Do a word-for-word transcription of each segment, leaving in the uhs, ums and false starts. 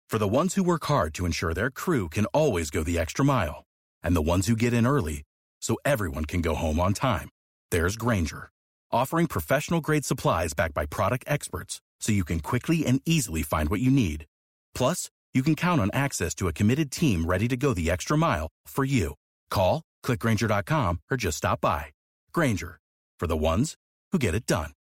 For the ones who work hard to ensure their crew can always go the extra mile, and the ones who get in early so everyone can go home on time, there's Grainger, offering professional-grade supplies backed by product experts so you can quickly and easily find what you need. Plus, you can count on access to a committed team ready to go the extra mile for you. Call, click Grainger dot com, or just stop by. Grainger, for the ones who get it done.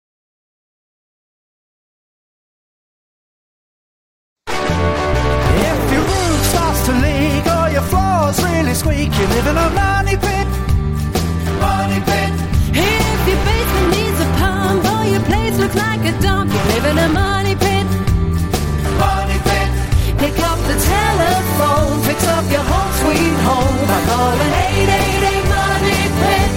If your roof starts to leak or your floor's really squeak, you live in a money pit. Money pit. If your basement needs a pump or your place looks like a dump, you live in a money pit. Money pit. Pick up the telephone, fix up your home sweet home by calling eight eight eight money pit.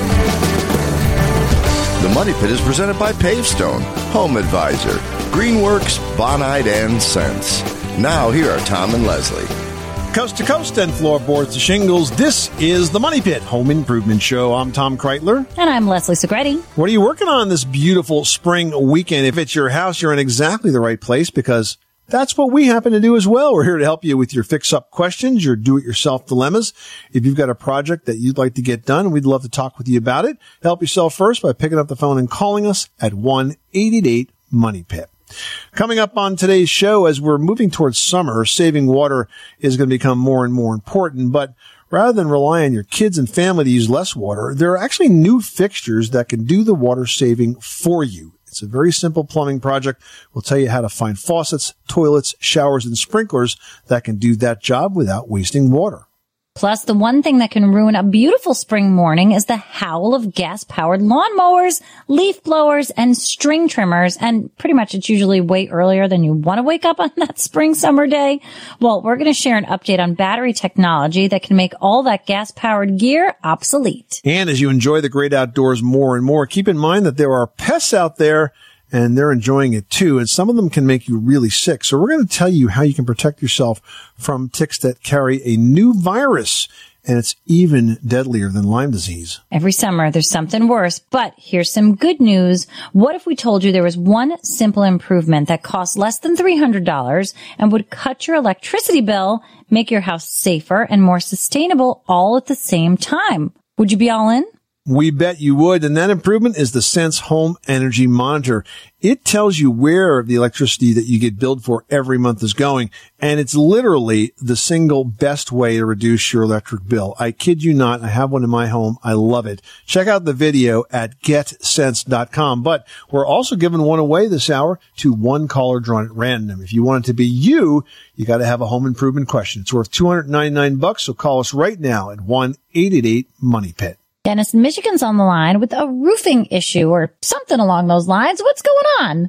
The Money Pit is presented by Pavestone, Home Advisor, Greenworks, Bonide, and Sense. Now, here are Tom and Leslie. Coast to coast and floorboards to shingles, this is the Money Pit Home Improvement Show. I'm Tom Kreitler. And I'm Leslie Segretti. What are you working on this beautiful spring weekend? If it's your house, you're in exactly the right place because that's what we happen to do as well. We're here to help you with your fix-up questions, your do-it-yourself dilemmas. If you've got a project that you'd like to get done, we'd love to talk with you about it. Help yourself first by picking up the phone and calling us at one eight eight eight money pit. Coming up on today's show, as we're moving towards summer, saving water is going to become more and more important. But rather than rely on your kids and family to use less water, there are actually new fixtures that can do the water saving for you. It's a very simple plumbing project. We'll tell you how to find faucets, toilets, showers, and sprinklers that can do that job without wasting water. Plus, the one thing that can ruin a beautiful spring morning is the howl of gas-powered lawnmowers, leaf blowers, and string trimmers. And pretty much it's usually way earlier than you want to wake up on that spring summer day. Well, we're going to share an update on battery technology that can make all that gas-powered gear obsolete. And as you enjoy the great outdoors more and more, keep in mind that there are pests out there and they're enjoying it too. And some of them can make you really sick. So we're going to tell you how you can protect yourself from ticks that carry a new virus. And it's even deadlier than Lyme disease. Every summer, there's something worse. But here's some good news. What if we told you there was one simple improvement that costs less than three hundred dollars and would cut your electricity bill, make your house safer and more sustainable all at the same time? Would you be all in? We bet you would. And that improvement is the Sense Home Energy Monitor. It tells you where the electricity that you get billed for every month is going. And it's literally the single best way to reduce your electric bill. I kid you not. I have one in my home. I love it. Check out the video at get sense dot com. But we're also giving one away this hour to one caller drawn at random. If you want it to be you, you got to have a home improvement question. It's worth two hundred ninety-nine bucks. So call us right now at one eight eight eight money pit. Dennis in Michigan's on the line with a roofing issue or something along those lines. What's going on?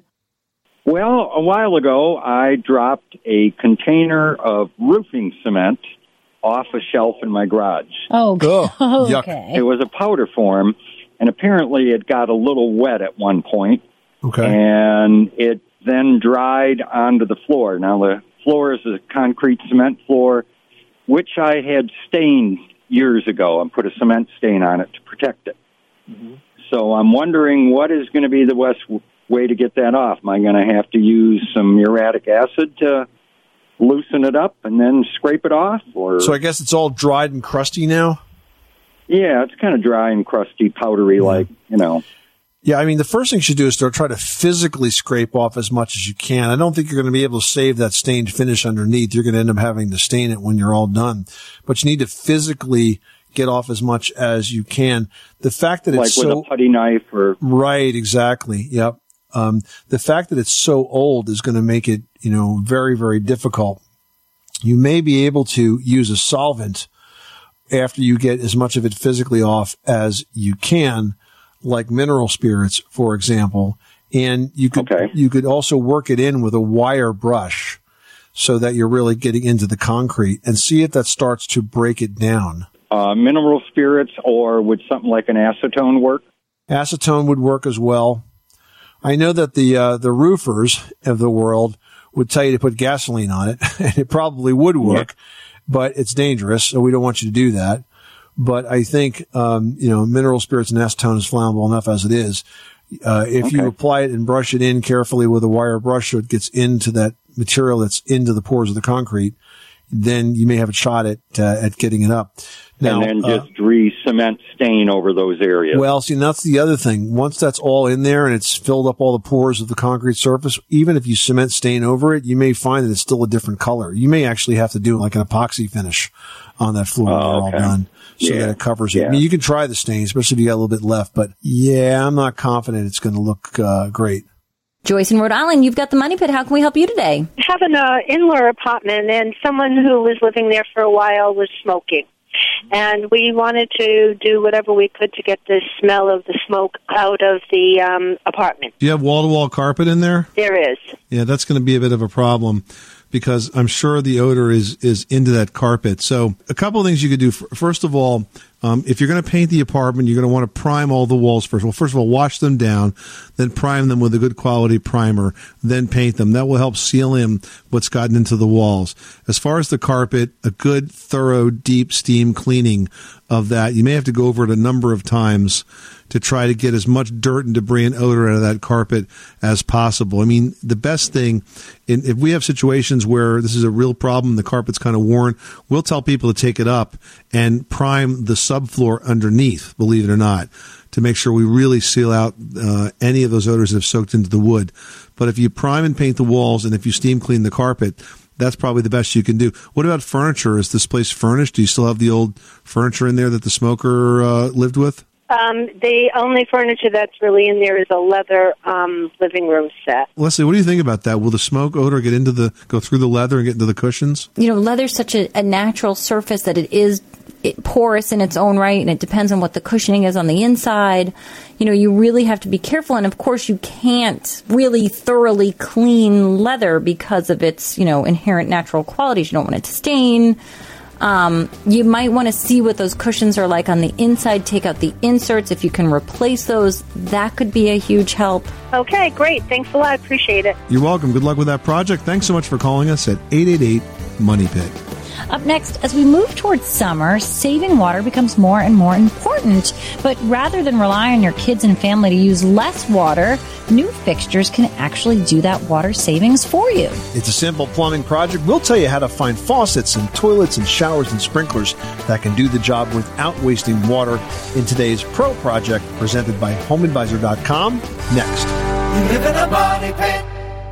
Well, a while ago, I dropped a container of roofing cement off a shelf in my garage. Oh, oh okay. It was a powder form, and apparently it got a little wet at one point. Okay. And it then dried onto the floor. Now, the floor is a concrete cement floor, which I had stained years ago and put a cement stain on it to protect it. Mm-hmm. So I'm wondering what is going to be the best way to get that off. Am I going to have to use some muriatic acid to loosen it up and then scrape it off? Or So I guess it's all dried and crusty now? Yeah, it's kind of dry and crusty, powdery yeah. like, you know. Yeah, I mean, the first thing you should do is to try to physically scrape off as much as you can. I don't think you're going to be able to save that stained finish underneath. You're going to end up having to stain it when you're all done. But you need to physically get off as much as you can. The fact that like it's so... Like with a putty knife or... Right, exactly. Yep. Um, the fact that it's so old is going to make it, you know, very, very difficult. You may be able to use a solvent after you get as much of it physically off as you can, like mineral spirits, for example. And you could, okay. you could also work it in with a wire brush so that you're really getting into the concrete and see if that starts to break it down. Uh, mineral spirits, or would something like an acetone work? Acetone would work as well. I know that the, uh, the roofers of the world would tell you to put gasoline on it, and it probably would work, yeah. but it's dangerous, so we don't want you to do that. But I think, um, you know, mineral spirits and acetone is flammable enough as it is. Uh, if okay. you apply it and brush it in carefully with a wire brush so it gets into that material that's into the pores of the concrete, then you may have a shot at uh, at getting it up. Now, and then just uh, re-cement stain over those areas. Well, see, that's the other thing. Once that's all in there and it's filled up all the pores of the concrete surface, even if you cement stain over it, you may find that it's still a different color. You may actually have to do like an epoxy finish on that floor when oh, you're okay. all done, so yeah. that it covers it. Yeah. I mean, you can try the stain, especially if you got a little bit left, but yeah, I'm not confident it's going to look uh, great. Joyce in Rhode Island, you've got the Money Pit. How can we help you today? I have an uh, in-law apartment, and someone who was living there for a while was smoking. And we wanted to do whatever we could to get the smell of the smoke out of the um, apartment. Do you have wall-to-wall carpet in there? There is. Yeah, that's going to be a bit of a problem because I'm sure the odor is, is into that carpet. So a couple of things you could do. First of all, um, if you're going to paint the apartment, you're going to want to prime all the walls first. Well, first of all, wash them down, then prime them with a good quality primer, then paint them. That will help seal in what's gotten into the walls. As far as the carpet, a good, thorough, deep steam cleaning of that. You may have to go over it a number of times to try to get as much dirt and debris and odor out of that carpet as possible. I mean, the best thing, in, if we have situations where this is a real problem, the carpet's kind of worn, we'll tell people to take it up and prime the subfloor underneath, believe it or not, to make sure we really seal out uh, any of those odors that have soaked into the wood. But if you prime and paint the walls and if you steam clean the carpet, that's probably the best you can do. What about furniture? Is this place furnished? Do you still have the old furniture in there that the smoker uh, lived with? Um, the only furniture that's really in there is a leather um, living room set. Leslie, what do you think about that? Will the smoke odor get into the go through the leather and get into the cushions? You know, leather's such a, a natural surface that it is it, porous in its own right, and it depends on what the cushioning is on the inside. You know, you really have to be careful, and of course you can't really thoroughly clean leather because of its, you know, inherent natural qualities. You don't want it to stain. Um, you might want to see what those cushions are like on the inside. Take out the inserts. If you can replace those, that could be a huge help. Okay, great. Thanks a lot. Appreciate it. You're welcome. Good luck with that project. Thanks so much for calling us at eight eight eight, money pit. Up next, as we move towards summer, saving water becomes more and more important. But rather than rely on your kids and family to use less water, new fixtures can actually do that water savings for you. It's a simple plumbing project. We'll tell you how to find faucets and toilets and showers and sprinklers that can do the job without wasting water in today's Pro Project presented by home advisor dot com. Next. You live in a money pit.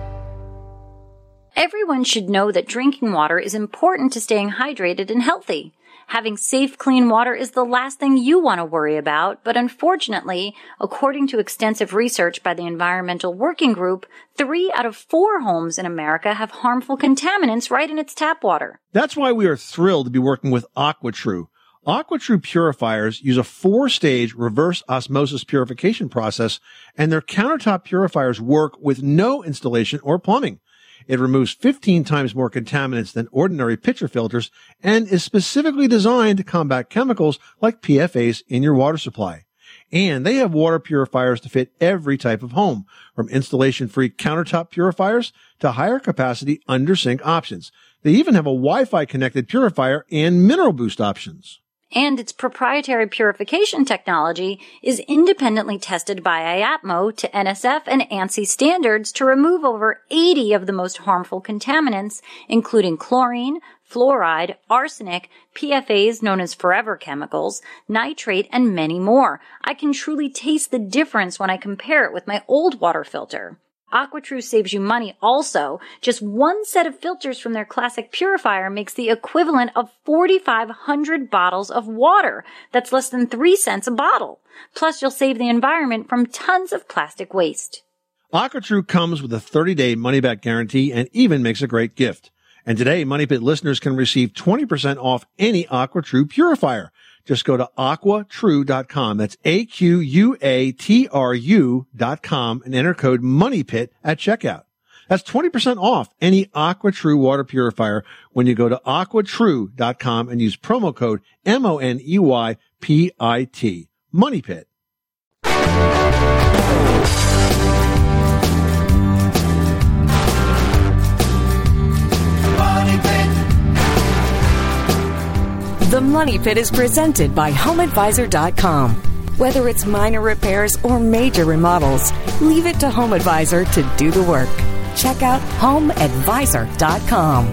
Everyone should know that drinking water is important to staying hydrated and healthy. Having safe, clean water is the last thing you want to worry about, but unfortunately, according to extensive research by the Environmental Working Group, three out of four homes in America have harmful contaminants right in its tap water. That's why we are thrilled to be working with AquaTrue. AquaTrue purifiers use a four-stage reverse osmosis purification process, and their countertop purifiers work with no installation or plumbing. It removes fifteen times more contaminants than ordinary pitcher filters and is specifically designed to combat chemicals like P F As in your water supply. And they have water purifiers to fit every type of home, from installation-free countertop purifiers to higher capacity under-sink options. They even have a Wi-Fi connected purifier and mineral boost options. And its proprietary purification technology is independently tested by I A P M O to N S F and ANSI standards to remove over eighty of the most harmful contaminants, including chlorine, fluoride, arsenic, P F As known as forever chemicals, nitrate, and many more. I can truly taste the difference when I compare it with my old water filter. AquaTrue saves you money also. Just one set of filters from their classic purifier makes the equivalent of forty-five hundred bottles of water. That's less than three cents a bottle. Plus, you'll save the environment from tons of plastic waste. AquaTrue comes with a thirty-day money-back guarantee and even makes a great gift. And today, Money Pit listeners can receive twenty percent off any AquaTrue purifier. Just go to aqua true dot com. That's A Q U A T R U dot com and enter code MONEYPIT at checkout. That's twenty percent off any AquaTrue water purifier when you go to aqua true dot com and use promo code M O N E Y P I T. Money Pit. The Money Pit is presented by home advisor dot com. Whether it's minor repairs or major remodels, leave it to HomeAdvisor to do the work. check out home advisor dot com.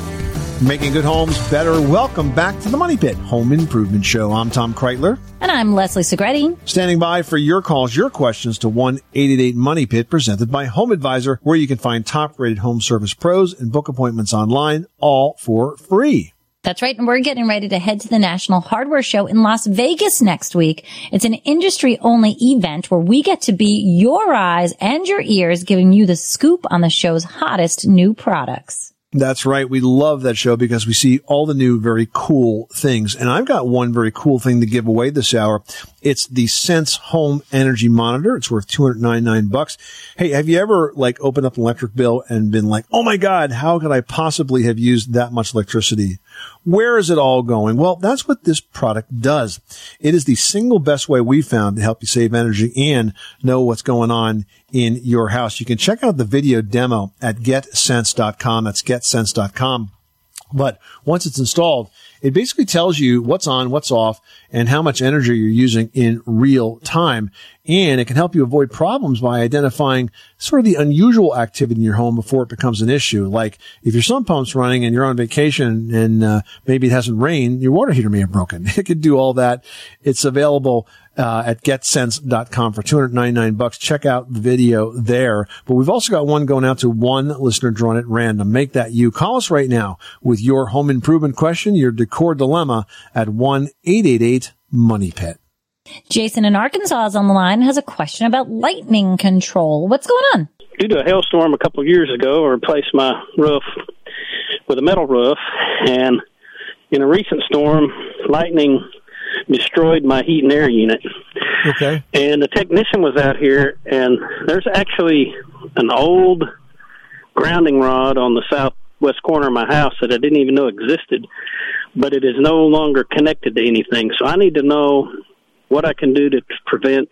Making good homes better. Welcome back to the Money Pit Home Improvement Show. I'm Tom Kreitler. And I'm Leslie Segretti. Standing by for your calls, your questions to one eight eight eight money pit, presented by Home Advisor, where you can find top-rated home service pros and book appointments online, all for free. That's right, and we're getting ready to head to the National Hardware Show in Las Vegas next week. It's an industry-only event where we get to be your eyes and your ears, giving you the scoop on the show's hottest new products. That's right. We love that show because we see all the new, very cool things. And I've got one very cool thing to give away this hour. It's the Sense Home Energy Monitor. It's worth two hundred ninety-nine bucks. Hey, have you ever like opened up an electric bill and been like, oh my God, how could I possibly have used that much electricity? Where is it all going? Well, that's what this product does. It is the single best way we found to help you save energy and know what's going on in your house. You can check out the video demo at get sense dot com. That's get sense dot com. But once it's installed, it basically tells you what's on, what's off, and how much energy you're using in real time. And it can help you avoid problems by identifying sort of the unusual activity in your home before it becomes an issue. Like if your sump pump's running and you're on vacation and uh, maybe it hasn't rained, your water heater may have broken. It could do all that. It's available Uh, at get sense dot com for two hundred ninety-nine bucks. Check out the video there. But we've also got one going out to one listener drawn at random. Make that you. Call us right now with your home improvement question, your decor dilemma at one eight eight eight money pit. Jason in Arkansas is on the line and has a question about lightning control. What's going on? Due to a hailstorm a couple of years ago, I replaced my roof with a metal roof, and in a recent storm, lightning destroyed my heat and air unit. Okay. And the technician was out here, and there's actually an old grounding rod on the southwest corner of my house that I didn't even know existed, but it is no longer connected to anything. So I need to know what I can do to prevent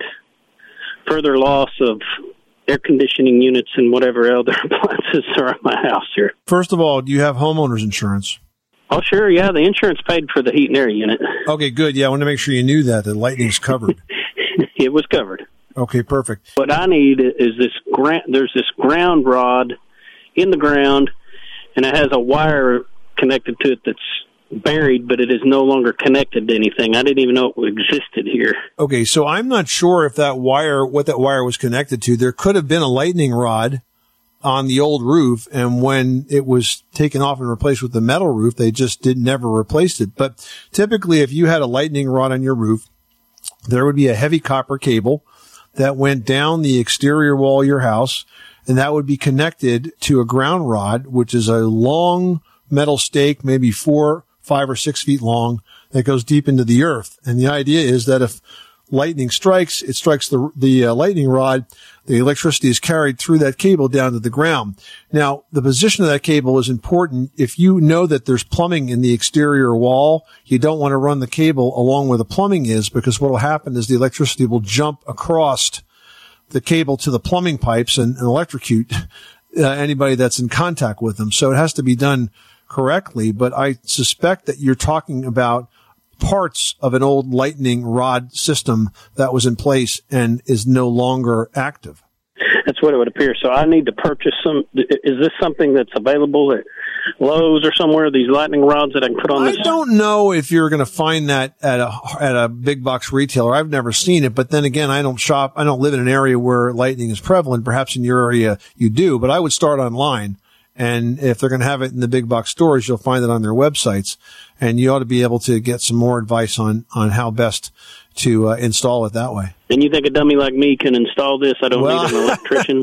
further loss of air conditioning units and whatever other appliances are in my house here. First of all, do you have homeowner's insurance? Oh, sure, yeah. The insurance paid for the heat and air unit. Okay, good. Yeah, I want to make sure you knew that, that lightning's covered. It was covered. Okay, perfect. What I need is this gra- there's this ground rod in the ground, and it has a wire connected to it that's buried, but it is no longer connected to anything. I didn't even know it existed here. Okay, so I'm not sure if that wire, what that wire was connected to. There could have been a lightning rod on the old roof, and when it was taken off and replaced with the metal roof, they just did never replaced it. But typically, if you had a lightning rod on your roof, there would be a heavy copper cable that went down the exterior wall of your house, and that would be connected to a ground rod, which is a long metal stake, maybe four, five or six feet long, that goes deep into the earth. And the idea is that if lightning strikes, it strikes the the uh, lightning rod, the electricity is carried through that cable down to the ground. Now, the position of that cable is important. If you know that there's plumbing in the exterior wall, you don't want to run the cable along where the plumbing is, because what will happen is the electricity will jump across the cable to the plumbing pipes and, and electrocute uh, anybody that's in contact with them. So it has to be done correctly, but I suspect that you're talking about parts of an old lightning rod system that was in place and is no longer active. That's what it would appear. So I need to purchase some. Is this something that's available at Lowe's or somewhere, these lightning rods that I can put on this? I don't know if you're going to find that at a at a big box retailer. I've never seen it, but then again, I don't shop. I don't live in an area where lightning is prevalent. Perhaps in your area you do, but I would start online. And if they're going to have it in the big box stores, you'll find it on their websites. And you ought to be able to get some more advice on, on how best to uh, install it that way. And you think a dummy like me can install this? I don't well, need an electrician.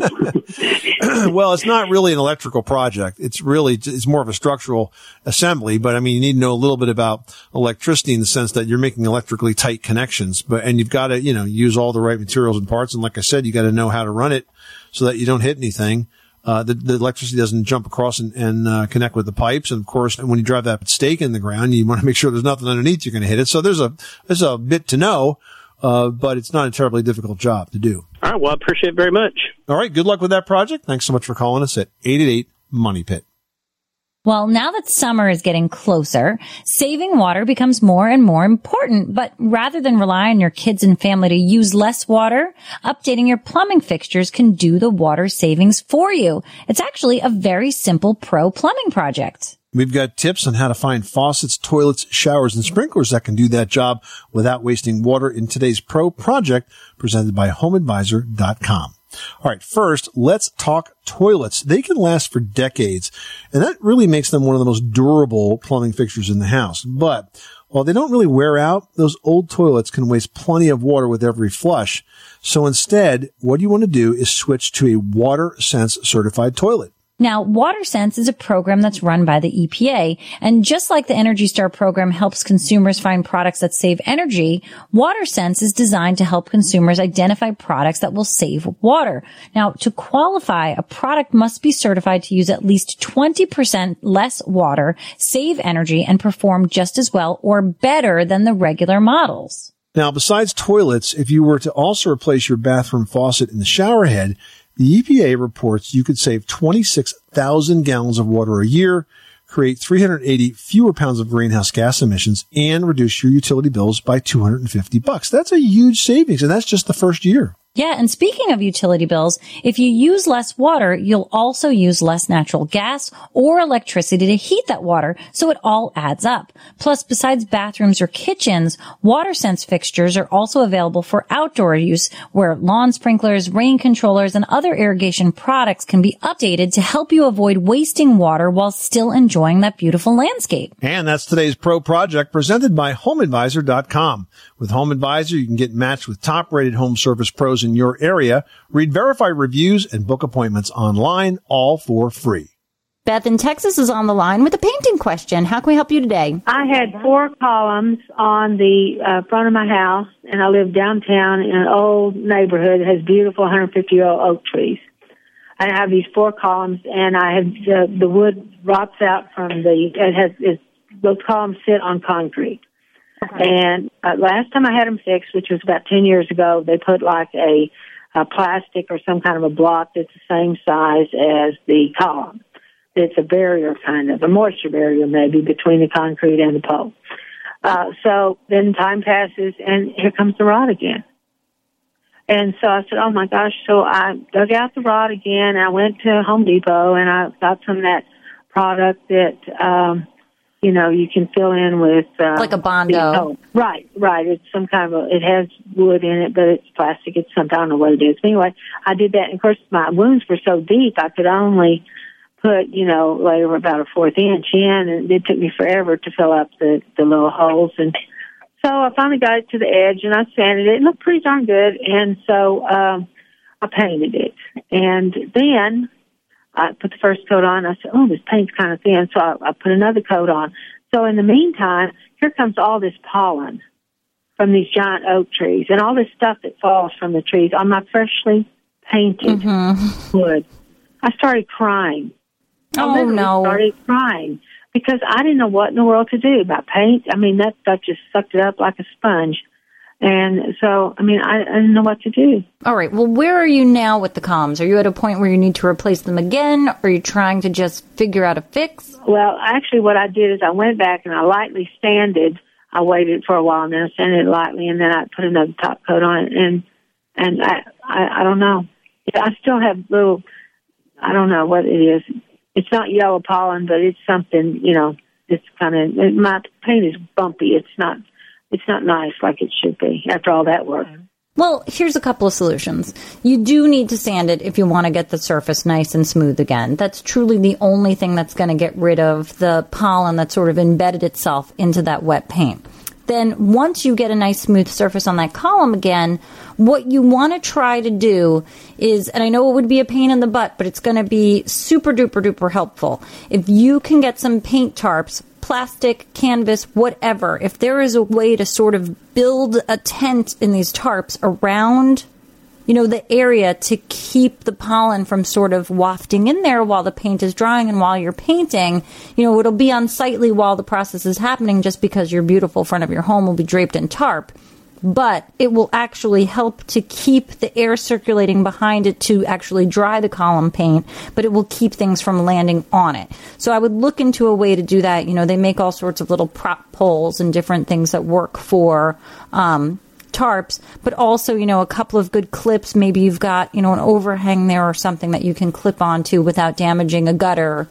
Well, it's not really an electrical project. It's really, it's more of a structural assembly. But I mean, you need to know a little bit about electricity in the sense that you're making electrically tight connections. But, and you've got to, you know, use all the right materials and parts. And like I said, you got to know how to run it so that you don't hit anything. Uh, the, the electricity doesn't jump across and, and uh, connect with the pipes. And of course, when you drive that stake in the ground, you want to make sure there's nothing underneath you're going to hit it. So there's a, there's a bit to know, uh, but it's not a terribly difficult job to do. All right. Well, I appreciate it very much. All right. Good luck with that project. Thanks so much for calling us at eight eight eight money pit. Well, now that summer is getting closer, saving water becomes more and more important. But rather than rely on your kids and family to use less water, updating your plumbing fixtures can do the water savings for you. It's actually a very simple pro plumbing project. We've got tips on how to find faucets, toilets, showers, and sprinklers that can do that job without wasting water in today's pro project presented by home advisor dot com. All right, first, let's talk toilets. They can last for decades, and that really makes them one of the most durable plumbing fixtures in the house. But while they don't really wear out, those old toilets can waste plenty of water with every flush. So instead, what you want to do is switch to a WaterSense certified toilet. Now, WaterSense is a program that's run by the E P A, and just like the Energy Star program helps consumers find products that save energy, WaterSense is designed to help consumers identify products that will save water. Now, to qualify, a product must be certified to use at least twenty percent less water, save energy, and perform just as well or better than the regular models. Now, besides toilets, if you were to also replace your bathroom faucet in the shower head, the E P A reports you could save twenty-six thousand gallons of water a year, create three hundred eighty fewer pounds of greenhouse gas emissions, and reduce your utility bills by two hundred fifty bucks. That's a huge savings, and that's just the first year. Yeah, and speaking of utility bills, if you use less water, you'll also use less natural gas or electricity to heat that water, so it all adds up. Plus, besides bathrooms or kitchens, WaterSense fixtures are also available for outdoor use, where lawn sprinklers, rain controllers, and other irrigation products can be updated to help you avoid wasting water while still enjoying that beautiful landscape. And that's today's Pro Project presented by home advisor dot com. With Home Advisor, you can get matched with top-rated home service pros in your area, read verified reviews, and book appointments online, all for free. Beth in Texas is on the line with a painting question. How can we help you today? I had four columns on the uh, front of my house, and I live downtown in an old neighborhood that has beautiful one hundred fifty-year-old oak trees. I have these four columns, and I have uh, the wood rots out from the, it has, it's, those columns sit on concrete. Okay. And uh, last time I had them fixed, which was about ten years ago, they put like a, a plastic or some kind of a block that's the same size as the column. It's a barrier, kind of, a moisture barrier maybe, between the concrete and the pole. Uh, so then time passes, and here comes the rot again. And so I said, oh, my gosh. So I dug out the rod again, and I went to Home Depot, and I got some of that product that, um, you know, you can fill in with... Uh, like a Bondo. Oh, right, right. It's some kind of a... It has wood in it, but it's plastic. It's something, I don't know what it is. Anyway, I did that, and, of course, my wounds were so deep, I could only put, you know, like about a fourth inch in, and it took me forever to fill up the, the little holes. And so I finally got it to the edge, and I sanded it. It looked pretty darn good, and so um, I painted it. And then I put the first coat on. I said, oh, this paint's kind of thin, so I, I put another coat on. So in the meantime, here comes all this pollen from these giant oak trees and all this stuff that falls from the trees on my freshly painted mm-hmm. wood. I started crying. Oh, I no. started crying because I didn't know what in the world to do about paint. I mean, that stuff just sucked it up like a sponge. And so, I mean, I, I didn't know what to do. All right. Well, where are you now with the columns? Are you at a point where you need to replace them again? Or are you trying to just figure out a fix? Well, actually, what I did is I went back and I lightly sanded. I waited for a while and then I sanded it lightly, and then I put another top coat on it. And and I, I, I don't know. I still have little, I don't know what it is. It's not yellow pollen, but it's something, you know, it's kind of, my paint is bumpy. It's not, it's not nice like it should be after all that work. Well, here's a couple of solutions. You do need to sand it if you want to get the surface nice and smooth again. That's truly the only thing that's going to get rid of the pollen that sort of embedded itself into that wet paint. Then once you get a nice smooth surface on that column again, what you want to try to do is, and I know it would be a pain in the butt, but it's going to be super duper duper helpful. If you can get some paint tarps, plastic, canvas, whatever, if there is a way to sort of build a tent in these tarps around, you know, the area to keep the pollen from sort of wafting in there while the paint is drying and while you're painting, you know, it'll be unsightly while the process is happening just because your beautiful front of your home will be draped in tarp. but it will actually help to keep the air circulating behind it to actually dry the column paint, but it will keep things from landing on it. So I would look into a way to do that. You know, they make all sorts of little prop poles and different things that work for um, tarps, but also, you know, a couple of good clips. Maybe you've got, you know, an overhang there or something that you can clip onto without damaging a gutter.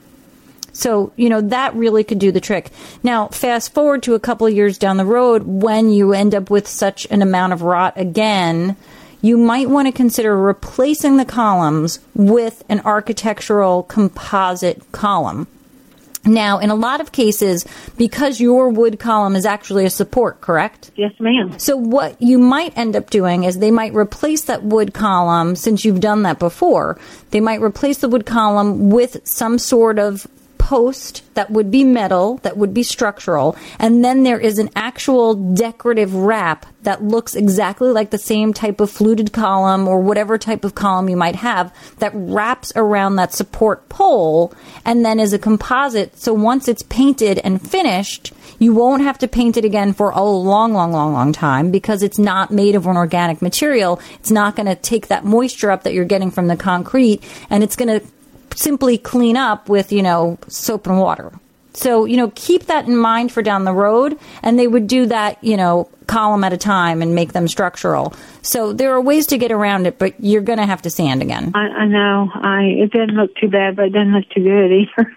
So, you know, that really could do the trick. Now, fast forward to a couple of years down the road, when you end up with such an amount of rot again, you might want to consider replacing the columns with an architectural composite column. Now, in a lot of cases, because your wood column is actually a support, correct? Yes, ma'am. So what you might end up doing is they might replace that wood column, since you've done that before, they might replace the wood column with some sort of post that would be metal, that would be structural, and then there is an actual decorative wrap that looks exactly like the same type of fluted column or whatever type of column you might have that wraps around that support pole and then is a composite. So once it's painted and finished, you won't have to paint it again for a long, long, long, long time because it's not made of an organic material. It's not going to take that moisture up that you're getting from the concrete, and it's going to simply clean up with, you know, soap and water. So, you know, keep that in mind for down the road, and they would do that, you know, column at a time and make them structural. So there are ways to get around it, but you're going to have to sand again. I, I know. I it didn't look too bad, but it didn't look too good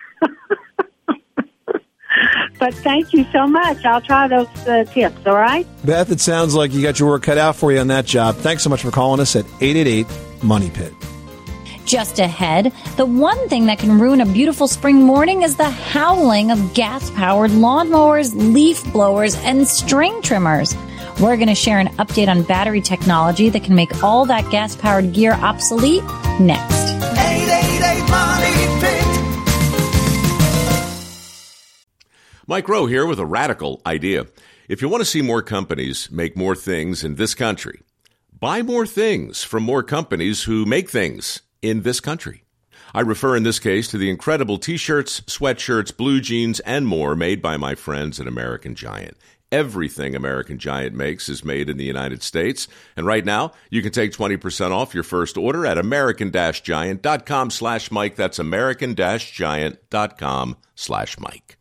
either. But thank you so much. I'll try those uh, tips, all right? Beth, it sounds like you got your work cut out for you on that job. Thanks so much for calling us at eight eight eight, money pit. Just ahead, the one thing that can ruin a beautiful spring morning is the howling of gas-powered lawnmowers, leaf blowers, and string trimmers. We're going to share an update on battery technology that can make all that gas-powered gear obsolete next. eight eight eight, money pit. Mike Rowe here with a radical idea. If you want to see more companies make more things in this country, buy more things from more companies who make things in this country. I refer in this case to the incredible t-shirts, sweatshirts, blue jeans, and more made by my friends at American Giant. Everything American Giant makes is made in the United States. And right now, you can take twenty percent off your first order at american-giant.com slash Mike. That's american-giant.com slash Mike.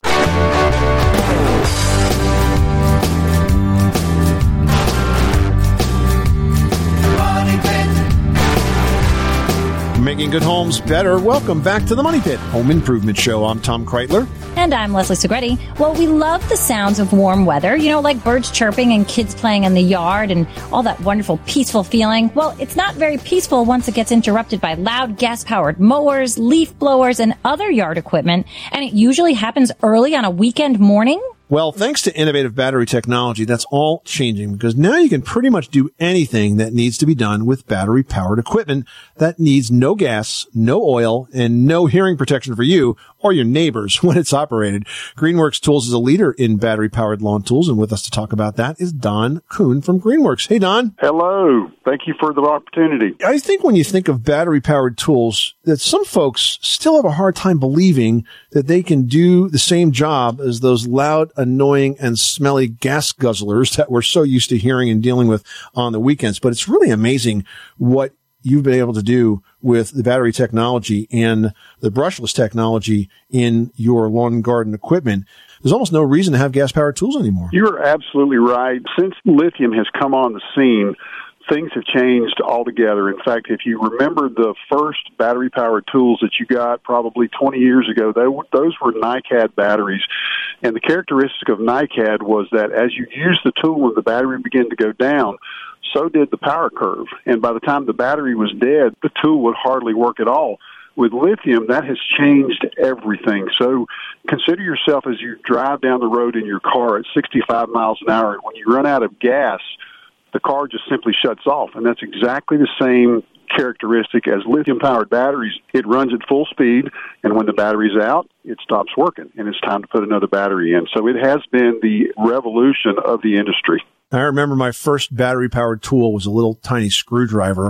Making good homes better. Welcome back to the Money Pit Home Improvement Show. I'm Tom Kreitler. And I'm Leslie Segretti. Well, we love the sounds of warm weather, you know, like birds chirping and kids playing in the yard and all that wonderful, peaceful feeling. Well, it's not very peaceful once it gets interrupted by loud gas-powered mowers, leaf blowers, and other yard equipment. And it usually happens early on a weekend morning. Well, thanks to innovative battery technology, that's all changing because now you can pretty much do anything that needs to be done with battery-powered equipment that needs no gas, no oil, and no hearing protection for you or your neighbors when it's operated. Greenworks Tools is a leader in battery-powered lawn tools, and with us to talk about that is Don Kuhn from Greenworks. Hey, Don. Hello. Thank you for the opportunity. I think when you think of battery-powered tools, that some folks still have a hard time believing that they can do the same job as those loud, annoying, and smelly gas guzzlers that we're so used to hearing and dealing with on the weekends. But it's really amazing what you've been able to do with the battery technology and the brushless technology in your lawn and garden equipment. There's almost no reason to have gas-powered tools anymore. You're absolutely right. Since lithium has come on the scene, things have changed altogether. In fact, if you remember the first battery-powered tools that you got probably twenty years ago, they were, those were NiCad batteries. And the characteristic of NiCad was that as you used the tool and the battery began to go down, so did the power curve. And by the time the battery was dead, the tool would hardly work at all. With lithium, that has changed everything. So consider yourself as you drive down the road in your car at sixty-five miles an hour. And when you run out of gas, the car just simply shuts off. And that's exactly the same characteristic as lithium-powered batteries. It runs at full speed, and when the battery's out, it stops working, and it's time to put another battery in. So it has been the revolution of the industry. I remember my first battery-powered tool was a little tiny screwdriver,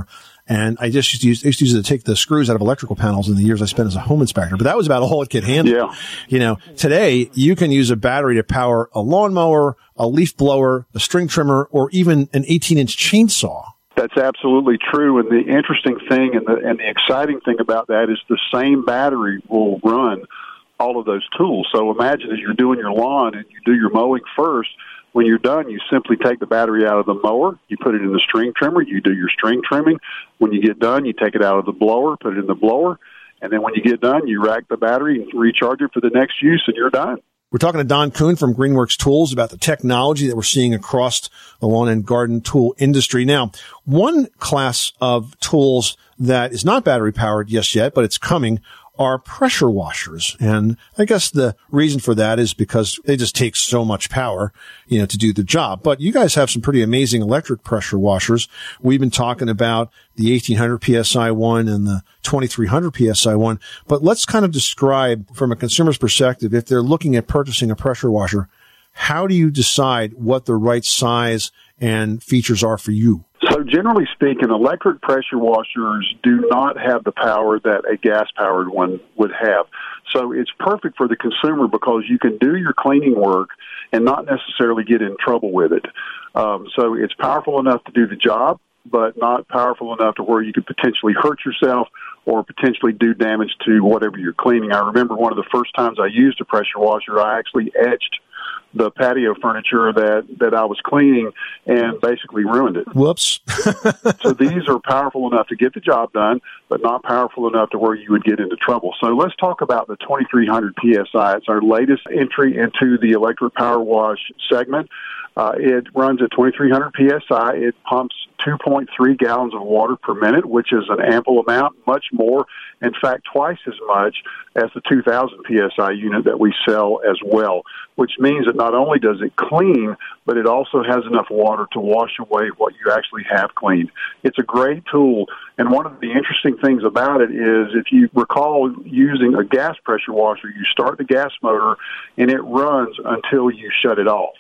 And I just used to use, I used to use it to take the screws out of electrical panels in the years I spent as a home inspector. But that was about all it could handle. Yeah. You know, today you can use a battery to power a lawnmower, a leaf blower, a string trimmer, or even an eighteen inch chainsaw. That's absolutely true. And the interesting thing and the, and the exciting thing about that is the same battery will run all of those tools. So imagine as you're doing your lawn and you do your mowing first, when you're done, you simply take the battery out of the mower, you put it in the string trimmer, you do your string trimming. When you get done, you take it out of the blower, put it in the blower, and then when you get done, you rack the battery and recharge it for the next use, and you're done. We're talking to Don Kuhn from Greenworks Tools about the technology that we're seeing across the lawn and garden tool industry. Now, one class of tools that is not battery powered just yet, but it's coming, are pressure washers. And I guess the reason for that is because they just take so much power, you know, to do the job. But you guys have some pretty amazing electric pressure washers. We've been talking about the eighteen hundred P S I one and the twenty-three hundred P S I one. But let's kind of describe from a consumer's perspective, if they're looking at purchasing a pressure washer, how do you decide what the right size and features are for you? So generally speaking, electric pressure washers do not have the power that a gas-powered one would have. So it's perfect for the consumer because you can do your cleaning work and not necessarily get in trouble with it. Um, so it's powerful enough to do the job, but not powerful enough to where you could potentially hurt yourself or potentially do damage to whatever you're cleaning. I remember one of the first times I used a pressure washer, I actually etched the patio furniture that, that I was cleaning and basically ruined it. Whoops. So these are powerful enough to get the job done, but not powerful enough to where you would get into trouble. So let's talk about the twenty-three hundred P S I. It's our latest entry into the electric power wash segment. Uh, it runs at twenty-three hundred P S I. It pumps two point three gallons of water per minute, which is an ample amount, much more, in fact, twice as much as the two thousand P S I unit that we sell as well, which means that not only does it clean, but it also has enough water to wash away what you actually have cleaned. It's a great tool, and one of the interesting things about it is if you recall using a gas pressure washer, you start the gas motor, and it runs until you shut it off.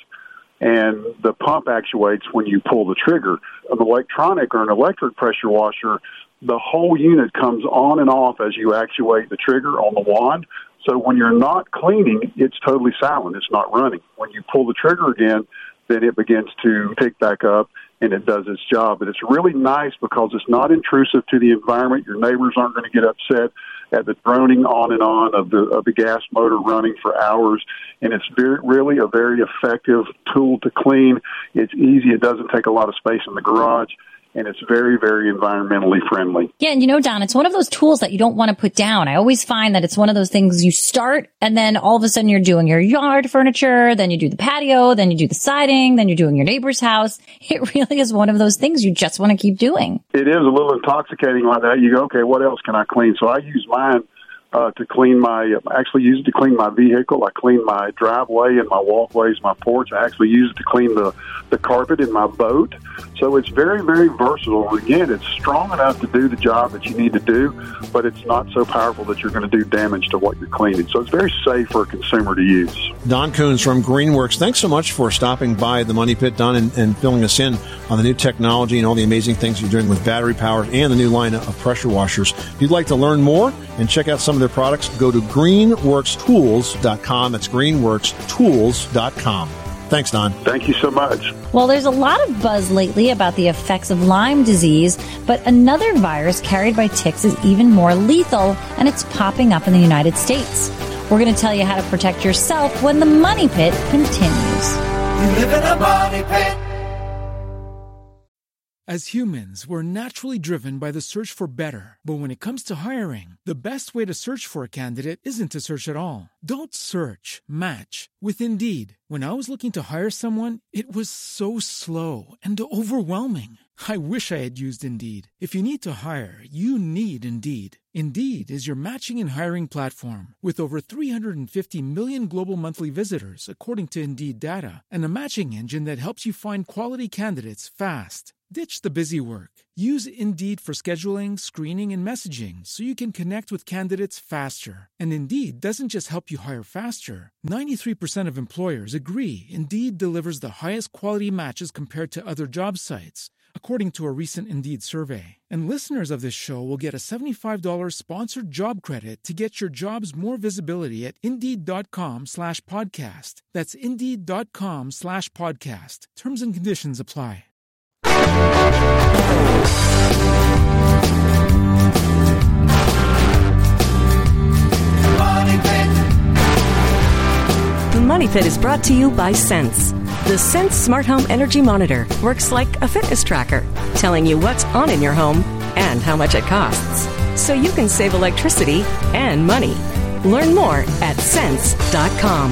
And the pump actuates when you pull the trigger. An electronic or an electric pressure washer, the whole unit comes on and off as you actuate the trigger on the wand. So when you're not cleaning, it's totally silent. It's not running. When you pull the trigger again, then it begins to pick back up and it does its job. But it's really nice because it's not intrusive to the environment. Your neighbors aren't going to get upset at the droning on and on of the of the gas motor running for hours. And it's very, really a very effective tool to clean. It's easy. It doesn't take a lot of space in the garage. And it's very, very environmentally friendly. Yeah, and you know, Don, it's one of those tools that you don't want to put down. I always find that it's one of those things you start, and then all of a sudden you're doing your yard furniture, then you do the patio, then you do the siding, then you're doing your neighbor's house. It really is one of those things you just want to keep doing. It is a little intoxicating like that. You go, okay, what else can I clean? So I use mine uh, to clean my, I actually use it to clean my vehicle. I clean my driveway and my walkways, my porch. I actually use it to clean the, the carpet in my boat. So it's very, very versatile. Again, it's strong enough to do the job that you need to do, but it's not so powerful that you're going to do damage to what you're cleaning. So it's very safe for a consumer to use. Don Coons from Greenworks, thanks so much for stopping by the Money Pit, Don, and, and filling us in on the new technology and all the amazing things you're doing with battery power and the new line of pressure washers. If you'd like to learn more and check out some of their products, go to greenworks tools dot com. That's greenworks tools dot com. Thanks, Don. Thank you so much. Well, there's a lot of buzz lately about the effects of Lyme disease, but another virus carried by ticks is even more lethal, and it's popping up in the United States. We're going to tell you how to protect yourself when the Money Pit continues. You live in a money pit. As humans, we're naturally driven by the search for better. But when it comes to hiring, the best way to search for a candidate isn't to search at all. Don't search, match with Indeed. When I was looking to hire someone, it was so slow and overwhelming. I wish I had used Indeed. If you need to hire, you need Indeed. Indeed is your matching and hiring platform with over three hundred fifty million global monthly visitors, according to Indeed data, and a matching engine that helps you find quality candidates fast. Ditch the busy work. Use Indeed for scheduling, screening, and messaging so you can connect with candidates faster. And Indeed doesn't just help you hire faster. ninety-three percent of employers agree Indeed delivers the highest quality matches compared to other job sites. according to a recent Indeed survey. And listeners of this show will get a seventy-five dollars sponsored job credit to get your jobs more visibility at Indeed.com slash podcast. That's Indeed.com slash podcast. Terms and conditions apply. The Money Pit is brought to you by Sense. The Sense Smart Home Energy Monitor works like a fitness tracker, telling you what's on in your home and how much it costs, so you can save electricity and money. Learn more at sense dot com.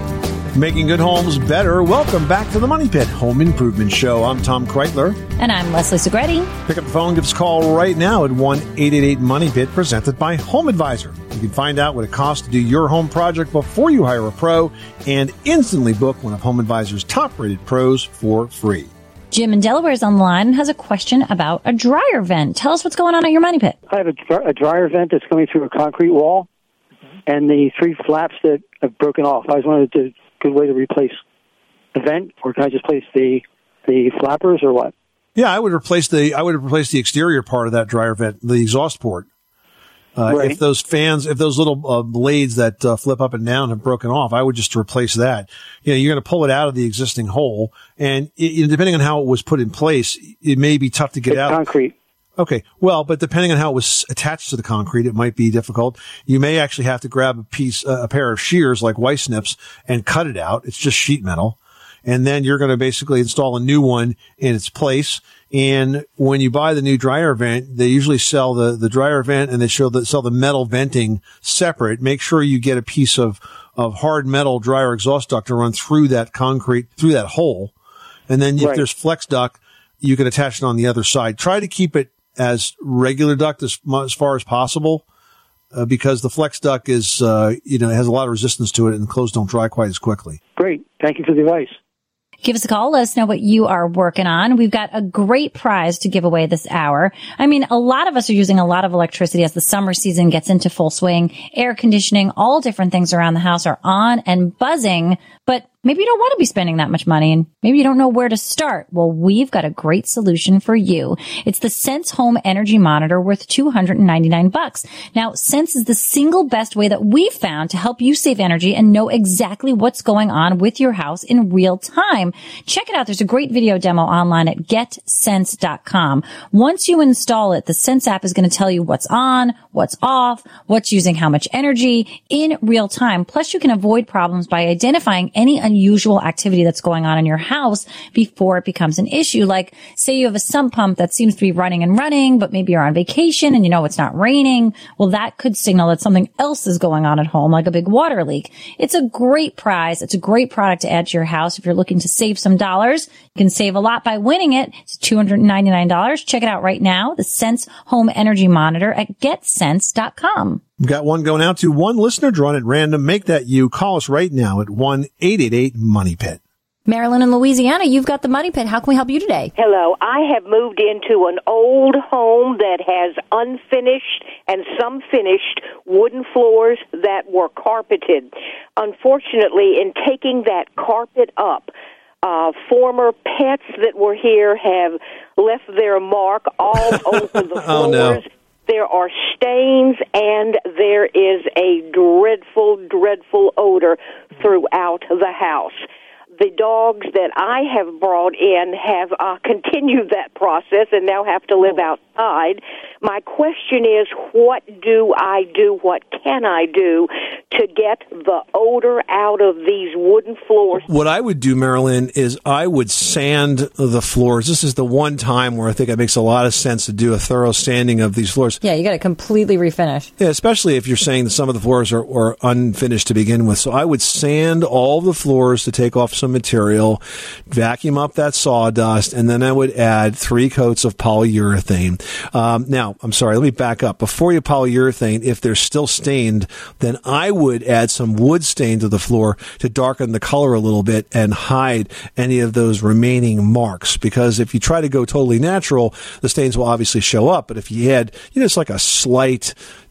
Making good homes better. Welcome back to the Money Pit Home Improvement Show. I'm Tom Kreitler. And I'm Leslie Segretti. Pick up the phone, give us a call right now at one eight eight eight money pit, presented by Home Advisor. You can find out what it costs to do your home project before you hire a pro and instantly book one of Home Advisor's top-rated pros for free. Jim in Delaware is on the line and has a question about a dryer vent. Tell us what's going on at your Money Pit. I have a, dry, a dryer vent that's coming through a concrete wall, and the three flaps that have broken off. I was wondering if there's a good way to replace the vent, or can I just place the the flappers, or what? Yeah, I would replace the I would replace the exterior part of that dryer vent, the exhaust port. Uh, right. If those fans, if those little uh, blades that uh, flip up and down have broken off, I would just replace that. You know, you're going to pull it out of the existing hole, and it, depending on how it was put in place, it may be tough to get it's out. Concrete. Okay, well, but depending on how it was attached to the concrete, it might be difficult. You may actually have to grab a piece, uh, a pair of shears like Y snips and cut it out. It's just sheet metal. And then you're going to basically install a new one in its place. And when you buy the new dryer vent, they usually sell the, the dryer vent and they show the, sell the metal venting separate. Make sure you get a piece of, of hard metal dryer exhaust duct to run through that concrete, through that hole. And then if Right. there's flex duct, you can attach it on the other side. Try to keep it as regular duct as, as far as possible, uh, because the flex duct is, uh, you know, it has a lot of resistance to it and the clothes don't dry quite as quickly. Great. Thank you for the advice. Give us a call. Let us know what you are working on. We've got a great prize to give away this hour. I mean, a lot of us are using a lot of electricity as the summer season gets into full swing. Air conditioning, all different things around the house are on and buzzing, but maybe you don't want to be spending that much money and maybe you don't know where to start. Well, we've got a great solution for you. It's the Sense Home Energy Monitor worth two hundred ninety-nine bucks. Now, Sense is the single best way that we've found to help you save energy and know exactly what's going on with your house in real time. Check it out. There's a great video demo online at get sense dot com. Once you install it, the Sense app is going to tell you what's on, what's off, what's using how much energy in real time. Plus, you can avoid problems by identifying any unusual activity that's going on in your house before it becomes an issue. Like, say you have a sump pump that seems to be running and running, but maybe you're on vacation and you know it's not raining. Well, that could signal that something else is going on at home, like a big water leak. It's a great prize. It's a great product to add to your house if you're looking to save some dollars. You can save a lot by winning it. It's two hundred ninety-nine dollars. Check it out right now. The Sense Home Energy Monitor at get sense dot com. We've got one going out to one listener drawn at random. Make that you. Call us right now at one eight eight eight money pit. Marilyn in Louisiana, you've got the Money Pit. How can we help you today? Hello. I have moved into an old home that has unfinished and some finished wooden floors that were carpeted. Unfortunately, in taking that carpet up, uh, former pets that were here have left their mark all over the floors. Oh, no. There are stains, and there is a dreadful, dreadful odor throughout the house. The dogs that I have brought in have uh, continued that process and now have to live outside. My question is, what do I do, what can I do to get the odor out of these wooden floors? What I would do, Marilyn, is I would sand the floors. This is the one time where I think it makes a lot of sense to do a thorough sanding of these floors. Yeah, you got to completely refinish. Yeah, especially if you're saying that some of the floors are, are unfinished to begin with. So I would sand all the floors to take off some material, vacuum up that sawdust, and then I would add three coats of polyurethane. Um, now, I'm sorry, let me back up. Before you polyurethane, if they're still stained, then I would add some wood stain to the floor to darken the color a little bit and hide any of those remaining marks. Because if you try to go totally natural, the stains will obviously show up. But if you add, you know, it's like a slight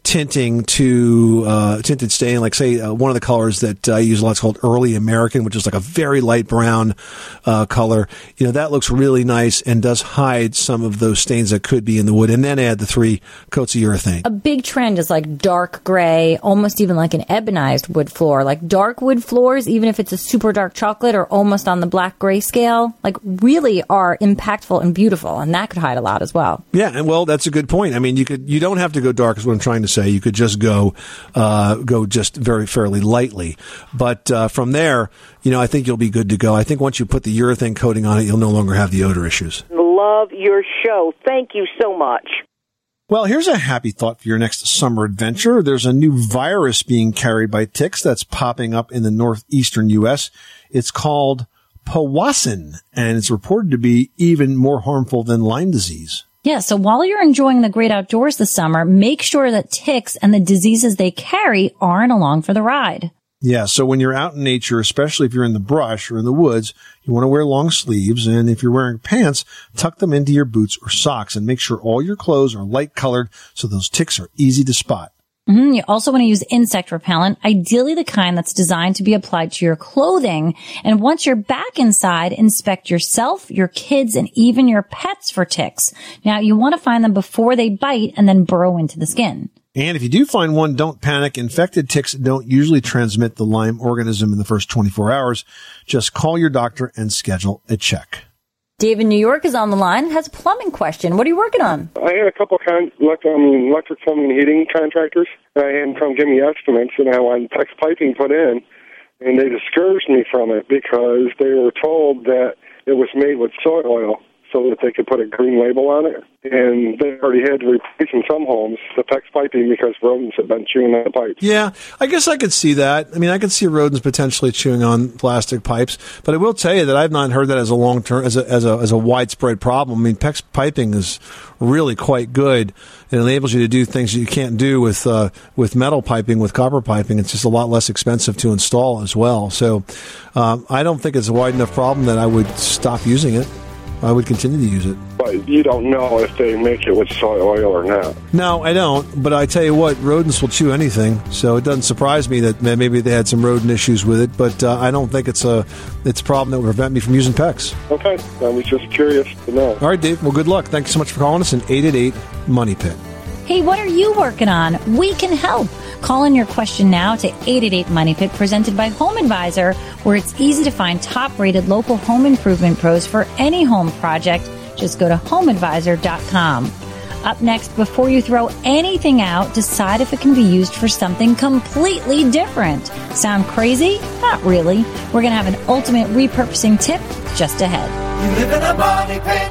tinting to uh, tinted stain, like say uh, one of the colors that I use a lot is called Early American, which is like a very light brown uh, color. You know, that looks really nice and does hide some of those stains that could be in the wood. And then add the three coats of urethane. A big trend is like dark gray, almost even like an ebonized wood floor. Like dark wood floors, even if it's a super dark chocolate or almost on the black gray scale, like really are impactful and beautiful, and that could hide a lot as well. Yeah, and well, that's a good point. I mean, you could you don't have to go dark, is what I'm trying to say. You could just go uh, go just very fairly lightly, but uh, from there, you know, I think you'll be good to go. I think once you put the urethane coating on it, you'll no longer have the odor issues. Love your show. Thank you so much. Well, here's a happy thought for your next summer adventure. There's a new virus being carried by ticks that's popping up in the northeastern U S. It's called Powassan, and it's reported to be even more harmful than Lyme disease. Yeah, so while you're enjoying the great outdoors this summer, make sure that ticks and the diseases they carry aren't along for the ride. Yeah, so when you're out in nature, especially if you're in the brush or in the woods, you want to wear long sleeves, and if you're wearing pants, tuck them into your boots or socks, and make sure all your clothes are light colored so those ticks are easy to spot. Mm-hmm. You also want to use insect repellent, ideally the kind that's designed to be applied to your clothing. And once you're back inside, inspect yourself, your kids, and even your pets for ticks. Now, you want to find them before they bite and then burrow into the skin. And if you do find one, don't panic. Infected ticks don't usually transmit the Lyme organism in the first twenty-four hours. Just call your doctor and schedule a check. Dave in New York is on the line, has a plumbing question. What are you working on? I had a couple of con- um, electric plumbing and heating contractors. I had them come give me estimates, and I wanted PEX piping put in, and they discouraged me from it because they were told that it was made with soy oil so that they could put a green label on it. And they already had to replace in some homes the PEX piping because rodents had been chewing on the pipes. Yeah, I guess I could see that. I mean, I could see rodents potentially chewing on plastic pipes, but I will tell you that I've not heard that as a long term, as a as a as a widespread problem. I mean, PEX piping is really quite good. It enables you to do things that you can't do with uh, with metal piping, with copper piping. It's just a lot less expensive to install as well. So um, I don't think it's a wide enough problem that I would stop using it. I would continue to use it. But you don't know if they make it with soy oil or not. No, I don't. But I tell you what, rodents will chew anything. So it doesn't surprise me that maybe they had some rodent issues with it. But uh, I don't think it's a it's a problem that would prevent me from using PEX. Okay. I was just curious to know. All right, Dave. Well, good luck. Thanks so much for calling us. An eight eight eight Money Pit. Hey, what are you working on? We can help. Call in your question now to eight eight eight Money Pit, presented by Home Advisor, where it's easy to find top-rated local home improvement pros for any home project. Just go to home advisor dot com. Up next, before you throw anything out, decide if it can be used for something completely different. Sound crazy? Not really. We're going to have an ultimate repurposing tip just ahead. You live in a money pit.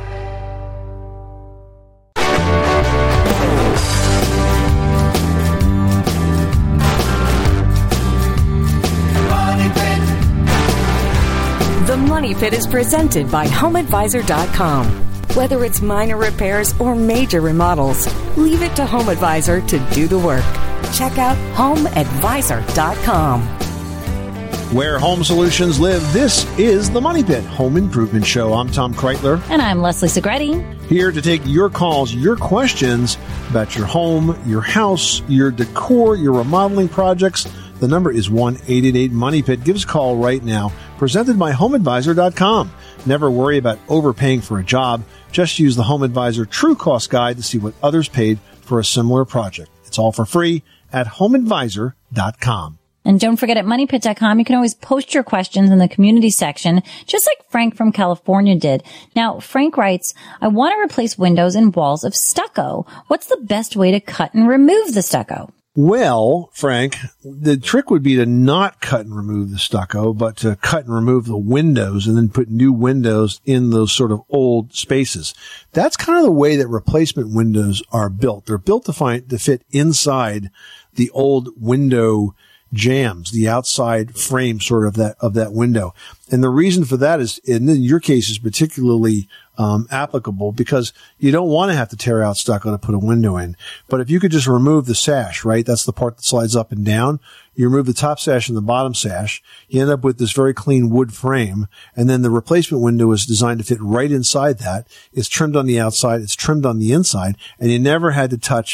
The Money Pit is presented by home advisor dot com. Whether it's minor repairs or major remodels, leave it to Home Advisor to do the work. Check out home advisor dot com. Where home solutions live, this is the Money Pit Home Improvement Show. I'm Tom Kreitler. And I'm Leslie Segretti. Here to take your calls, your questions about your home, your house, your decor, your remodeling projects. The number is one eight eight eight Money Pit. Give us a call right now. Presented by home advisor dot com. Never worry about overpaying for a job. Just use the Home Advisor True Cost Guide to see what others paid for a similar project. It's all for free at home advisor dot com. And don't forget, at money pit dot com, you can always post your questions in the community section, just like Frank from California did. Now, Frank writes, I want to replace windows and walls of stucco. What's the best way to cut and remove the stucco? Well, Frank, the trick would be to not cut and remove the stucco, but to cut and remove the windows and then put new windows in those sort of old spaces. That's kind of the way that replacement windows are built. They're built to find, to fit inside the old window jambs, the outside frame sort of that, of that window. And the reason for that is, in your case, is particularly um, applicable because you don't want to have to tear out stucco to put a window in. But if you could just remove the sash, right? That's the part that slides up and down. You remove the top sash and the bottom sash. You end up with this very clean wood frame. And then the replacement window is designed to fit right inside that. It's trimmed on the outside. It's trimmed on the inside. And you never had to touch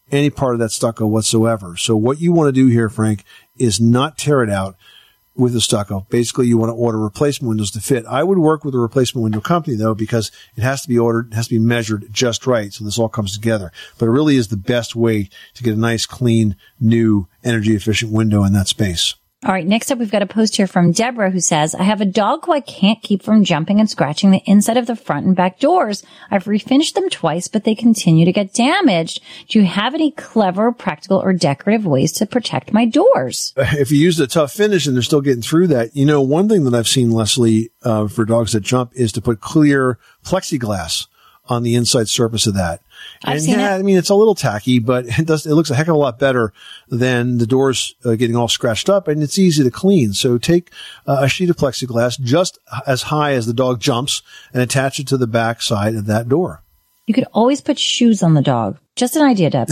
any part of that stucco whatsoever. So what you want to do here, Frank, is not tear it out with the stucco. Basically, you want to order replacement windows to fit. I would work with a replacement window company, though, because it has to be ordered, it has to be measured just right, so this all comes together. But it really is the best way to get a nice, clean, new, energy-efficient window in that space. All right, next up, we've got a post here from Deborah who says, I have a dog who I can't keep from jumping and scratching the inside of the front and back doors. I've refinished them twice, but they continue to get damaged. Do you have any clever, practical, or decorative ways to protect my doors? If you used a tough finish and they're still getting through that, you know, one thing that I've seen, Leslie, uh, for dogs that jump is to put clear plexiglass on the inside surface of that. I've and seen yeah, it. I mean, it's a little tacky, but it does, it looks a heck of a lot better than the doors uh, getting all scratched up, and it's easy to clean. So take uh, a sheet of plexiglass just as high as the dog jumps and attach it to the back side of that door. You could always put shoes on the dog. Just an idea, Deb.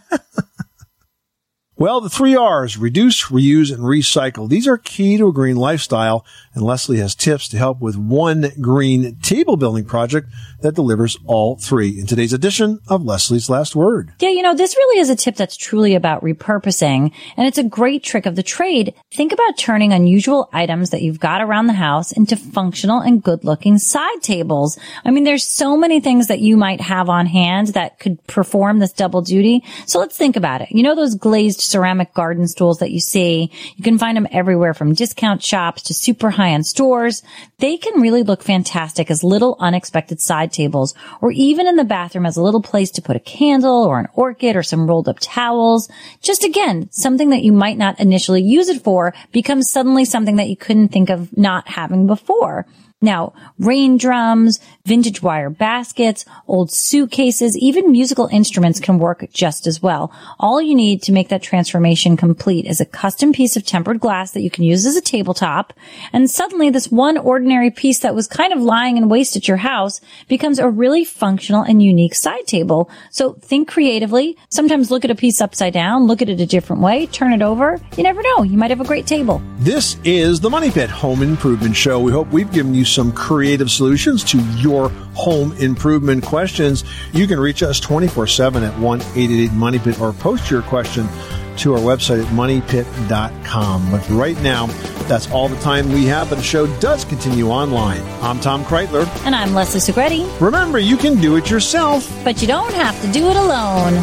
Well, the three R's, reduce, reuse, and recycle. These are key to a green lifestyle, and Leslie has tips to help with one green table building project that delivers all three in today's edition of Leslie's Last Word. Yeah, you know, this really is a tip that's truly about repurposing, and it's a great trick of the trade. Think about turning unusual items that you've got around the house into functional and good-looking side tables. I mean, there's so many things that you might have on hand that could perform this double duty. So let's think about it. You know those glazed ceramic garden stools that you see? You can find them everywhere from discount shops to super high-end stores. They can really look fantastic as little unexpected side tables, or even in the bathroom as a little place to put a candle or an orchid or some rolled up towels. Just again, something that you might not initially use it for becomes suddenly something that you couldn't think of not having before. Now, rain drums, vintage wire baskets, old suitcases, even musical instruments can work just as well. All you need to make that transformation complete is a custom piece of tempered glass that you can use as a tabletop. And suddenly this one ordinary piece that was kind of lying in waste at your house becomes a really functional and unique side table. So think creatively. Sometimes look at a piece upside down, look at it a different way, turn it over. You never know. You might have a great table. This is the Money Pit Home Improvement Show. We hope we've given you some creative solutions to your home improvement questions. You can reach us twenty-four seven at one eight eight eight money pit or post your question to our website at money pit dot com. But right now, that's all the time we have, but the show does continue online. I'm Tom Kreitler. And I'm Leslie Segretti. Remember, you can do it yourself, but you don't have to do it alone.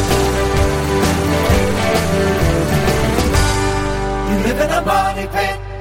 Money pit.